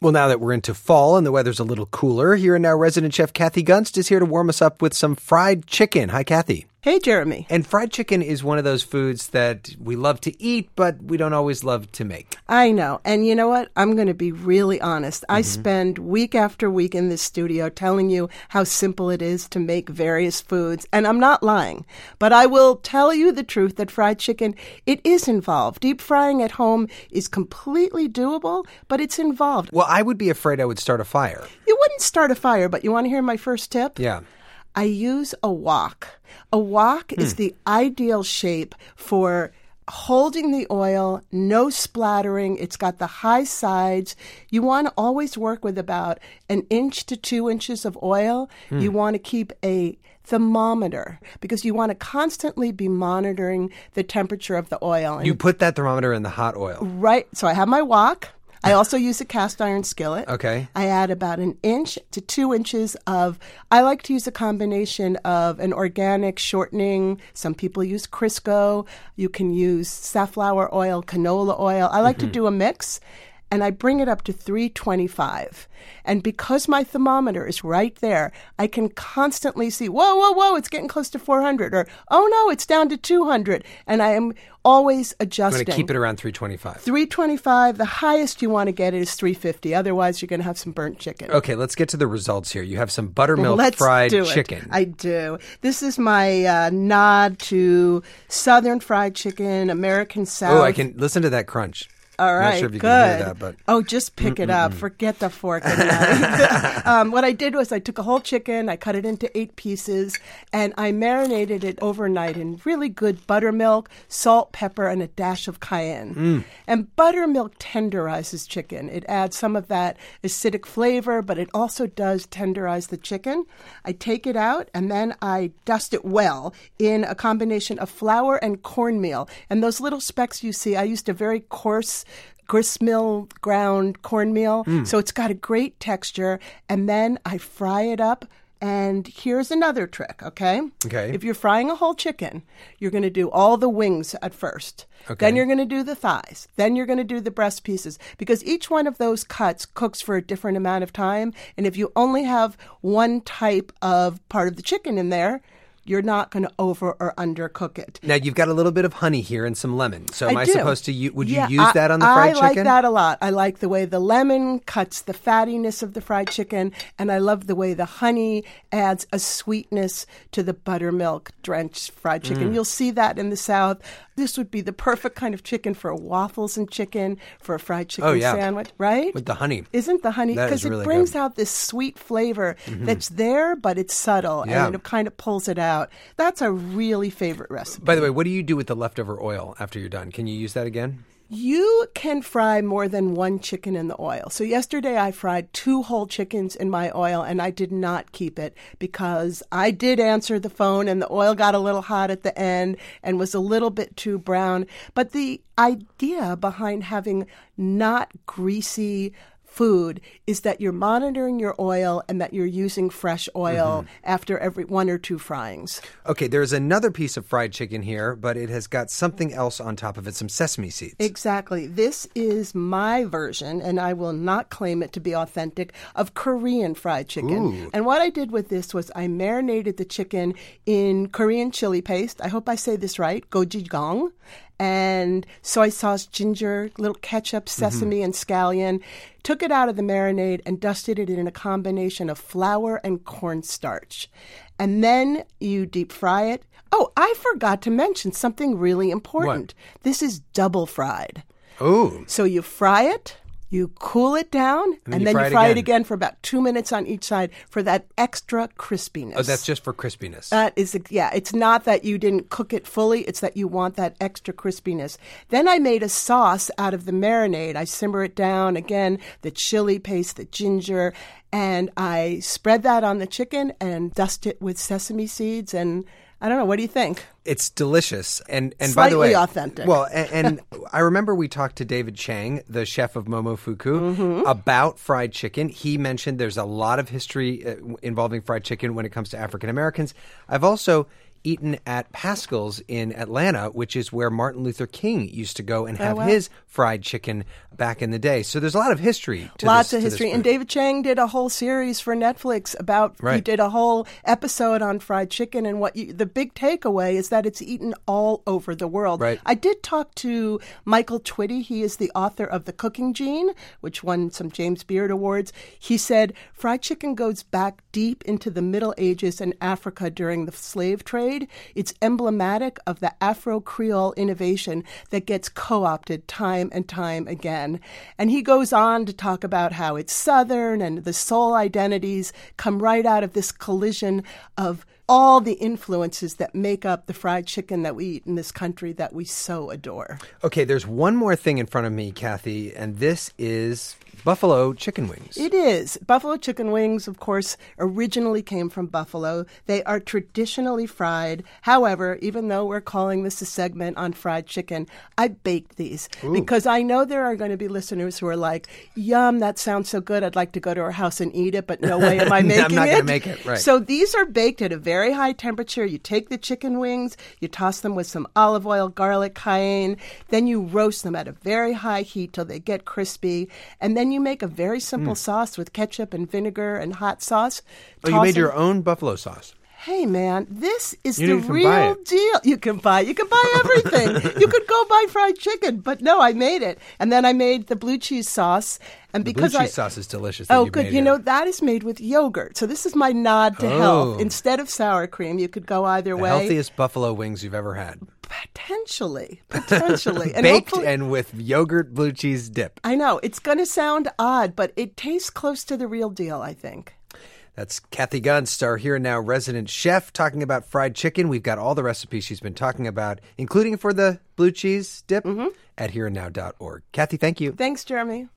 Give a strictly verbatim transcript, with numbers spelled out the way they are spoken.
Well, now that we're into fall and the weather's a little cooler, here and now resident chef Kathy Gunst is here to warm us up with some fried chicken. Hi, Kathy. Hey, Jeremy. And fried chicken is one of those foods that we love to eat, but we don't always love to make. I know. And you know what? I'm going to be really honest. Mm-hmm. I spend week after week in this studio telling you how simple it is to make various foods. And I'm not lying. But I will tell you the truth that fried chicken, it is involved. Deep frying at home is completely doable, but it's involved. Well, I would be afraid I would start a fire. You wouldn't start a fire, but you want to hear my first tip? Yeah. I use a wok. A wok hmm. is the ideal shape for holding the oil, no splattering. It's got the high sides. You want to always work with about an inch to two inches of oil. Hmm. You want to keep a thermometer because you want to constantly be monitoring the temperature of the oil. And you put that thermometer in the hot oil. Right. So I have my wok. I also use a cast iron skillet. Okay. I add about an inch to two inches of, I like to use a combination of an organic shortening. Some people use Crisco. You can use safflower oil, canola oil. I like mm-hmm. to do a mix. And I bring it up to three twenty-five. And because my thermometer is right there, I can constantly see, whoa, whoa, whoa, it's getting close to four hundred. Or, oh, no, it's down to two hundred. And I am always adjusting. I'm going to keep it around three twenty-five. three twenty-five. The highest you want to get it is three fifty. Otherwise, you're going to have some burnt chicken. Okay, let's get to the results here. You have some buttermilk let's fried do it. chicken. I do. This is my uh, nod to Southern fried chicken, American South. Oh, I can listen to that crunch. All right, Not sure if you good. can hear that, but oh, just pick Mm-mm-mm. it up. Forget the fork and knife. um, what I did was I took a whole chicken, I cut it into eight pieces, and I marinated it overnight in really good buttermilk, salt, pepper, and a dash of cayenne. Mm. And buttermilk tenderizes chicken. It adds some of that acidic flavor, but it also does tenderize the chicken. I take it out, and then I dust it well in a combination of flour and cornmeal. And those little specks you see, I used a very coarse gristmill ground cornmeal. Mm. So it's got a great texture. And then I fry it up. And here's another trick, okay? Okay. If you're frying a whole chicken, you're going to do all the wings at first. Okay. Then you're going to do the thighs. Then you're going to do the breast pieces. Because each one of those cuts cooks for a different amount of time. And if you only have one type of part of the chicken in there, you're not going to over or undercook it. Now, you've got a little bit of honey here and some lemon. So am I, I supposed to, would you yeah, use I, that on the fried I chicken? I like that a lot. I like the way the lemon cuts the fattiness of the fried chicken, and I love the way the honey adds a sweetness to the buttermilk drenched fried chicken. Mm. You'll see that in the South. This would be the perfect kind of chicken for waffles and chicken, for a fried chicken oh, yeah. sandwich, right? With the honey. Isn't the honey? Because really it brings good. out this sweet flavor mm-hmm. that's there, but it's subtle, yeah. and it kind of pulls it out. That's a really favorite recipe. By the way, what do you do with the leftover oil after you're done? Can you use that again? You can fry more than one chicken in the oil. So yesterday I fried two whole chickens in my oil, and I did not keep it because I did answer the phone and the oil got a little hot at the end and was a little bit too brown. But the idea behind having not greasy food is that you're monitoring your oil and that you're using fresh oil mm-hmm. after every one or two fryings. Okay, there's another piece of fried chicken here, but it has got something else on top of it, some sesame seeds. Exactly. This is my version, and I will not claim it to be authentic, of Korean fried chicken. Ooh. And what I did with this was I marinated the chicken in Korean chili paste. I hope I say this right, gochujang, and soy sauce, ginger, little ketchup, sesame, mm-hmm. and scallion. Took it out of the marinade and dusted it in a combination of flour and cornstarch. And then you deep fry it. Oh, I forgot to mention something really important. What? This is double fried. Oh. So you fry it. You cool it down, and then, and you, then fry, you it fry again. it again for about two minutes on each side for that extra crispiness. Oh, that's just for crispiness. That is, yeah. It's not that you didn't cook it fully. It's that you want that extra crispiness. Then I made a sauce out of the marinade. I simmer it down again, the chili paste, the ginger, and I spread that on the chicken and dust it with sesame seeds. And I don't know. What do you think? It's delicious. And and Slightly by the way, authentic. Well, and, and I remember we talked to David Chang, the chef of Momofuku, mm-hmm. about fried chicken. He mentioned there's a lot of history uh, involving fried chicken when it comes to African Americans. I've also eaten at Pascal's in Atlanta, which is where Martin Luther King used to go and have oh, wow. his fried chicken back in the day. So there's a lot of history to Lots this, of to history. this And David Chang did a whole series for Netflix about, right. he did a whole episode on fried chicken. And what you, the big takeaway is that it's eaten all over the world. Right. I did talk to Michael Twitty. He is the author of The Cooking Gene, which won some James Beard Awards. He said fried chicken goes back deep into the Middle Ages and Africa during the slave trade. It's emblematic of the Afro-Creole innovation that gets co-opted time and time again. And he goes on to talk about how it's Southern and the soul identities come right out of this collision of all the influences that make up the fried chicken that we eat in this country that we so adore. Okay, there's one more thing in front of me, Kathy, and this is buffalo chicken wings. It is. Buffalo chicken wings, of course, originally came from buffalo. They are traditionally fried. However, even though we're calling this a segment on fried chicken, I baked these Ooh. because I know there are going to be listeners who are like, yum, that sounds so good. I'd like to go to her house and eat it, but no way am I making it. I'm not going to make it, right. So these are baked at a very high temperature. You take the chicken wings, you toss them with some olive oil, garlic, cayenne, then you roast them at a very high heat till they get crispy, and then you make a very simple mm. sauce with ketchup and vinegar and hot sauce. Oh, you made your own buffalo sauce. Hey, man, this is you the real deal. You can buy You can buy everything. You could go buy fried chicken, but no, I made it. And then I made the blue cheese sauce. And the because blue cheese I, sauce is delicious. That oh, you good. Made you it. know, that is made with yogurt. So this is my nod to oh. health. Instead of sour cream, you could go either the way. Healthiest buffalo wings you've ever had. Potentially. Potentially. And baked and with yogurt blue cheese dip. I know. It's going to sound odd, but it tastes close to the real deal, I think. That's Kathy Gunst, our Here and Now resident chef, talking about fried chicken. We've got all the recipes she's been talking about, including for the blue cheese dip, mm-hmm. at here and now dot org. Kathy, thank you. Thanks, Jeremy.